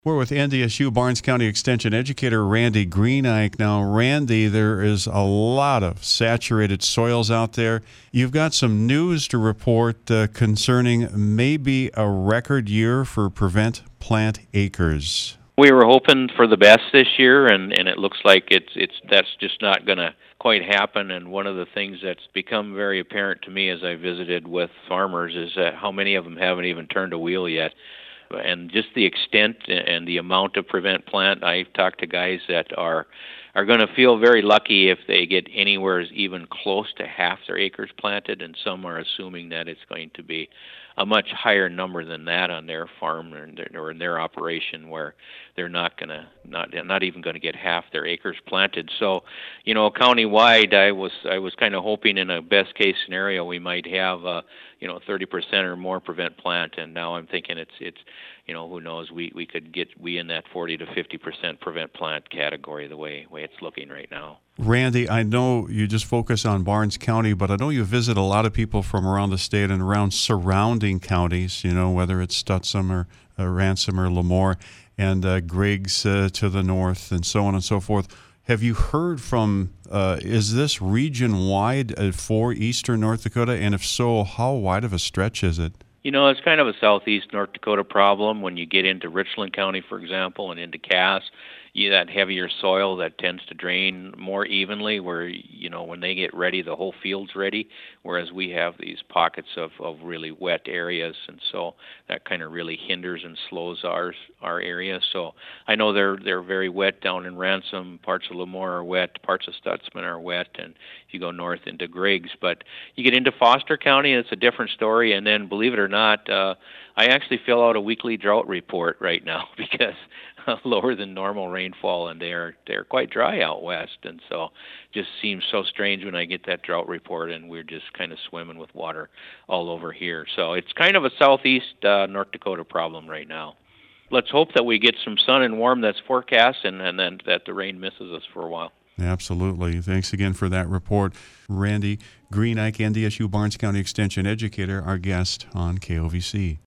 We're with NDSU Barnes County Extension Educator Randy Greenike. Now, Randy, there is a lot of saturated soils out there. You've got some news to report concerning maybe a record year for prevent plant acres. We were hoping for the best this year, and it looks like that's just not going to quite happen. And one of the things that's become very apparent to me as I visited with farmers is how many of them haven't even turned a wheel yet. And just the extent and the amount of prevent plant, I've talked to guys that are going to feel very lucky if they get anywhere even close to half their acres planted, and some are assuming that it's going to be a much higher number than that on their farm or in their operation, where they're not even going to get half their acres planted. So, countywide, I was kind of hoping in a best case scenario we might have 30% or more prevent plant, and now I'm thinking it's who knows, we could get in that 40 to 50% prevent plant category the way it's looking right now. Randy, I know you just focus on Barnes County, but I know you visit a lot of people from around the state and around surrounding counties, whether it's Stutsum or Ransom or Lemoore and Griggs to the north and so on and so forth. Have you heard from, is this region-wide for eastern North Dakota? And if so, how wide of a stretch is it? It's kind of a southeast North Dakota problem. When you get into Richland County, for example, and into Cass, that heavier soil that tends to drain more evenly, where, when they get ready, the whole field's ready, whereas we have these pockets of really wet areas, and so that kind of really hinders and slows our area. So I know they're very wet down in Ransom, parts of Lemoore are wet, parts of Stutsman are wet, and if you go north into Griggs. But you get into Foster County, it's a different story, and then, believe it or not, I actually fill out a weekly drought report right now because lower than normal rainfall, and they're quite dry out west, and so just seems so strange when I get that drought report and we're just kind of swimming with water all over here. So it's kind of a southeast North Dakota problem right now. Let's hope that we get some sun and warm that's forecast, and then that the rain misses us for a while. Absolutely. Thanks again for that report. Randy Greenike, NDSU Barnes County Extension Educator, our guest on KOVC.